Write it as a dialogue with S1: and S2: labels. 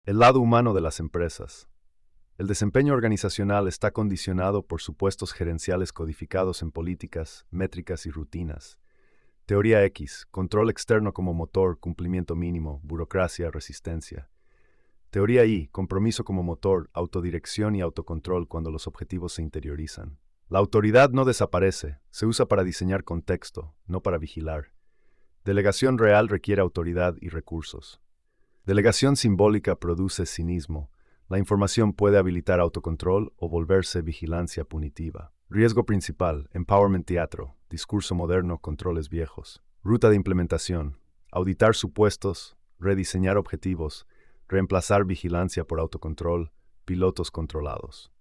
S1: El lado humano de las empresas. El desempeño organizacional está condicionado por supuestos gerenciales codificados en políticas, métricas y rutinas. Teoría X, control externo como motor, cumplimiento mínimo, burocracia, resistencia. Teoría Y, compromiso como motor, autodirección y autocontrol cuando los objetivos se interiorizan. La autoridad no desaparece, se usa para diseñar contexto, no para vigilar. Delegación real requiere autoridad y recursos. Delegación simbólica produce cinismo. La información puede habilitar autocontrol o volverse vigilancia punitiva. Riesgo principal, empowerment teatro, discurso moderno, controles viejos. Ruta de implementación, auditar supuestos, rediseñar objetivos, reemplazar vigilancia por autocontrol, pilotos controlados.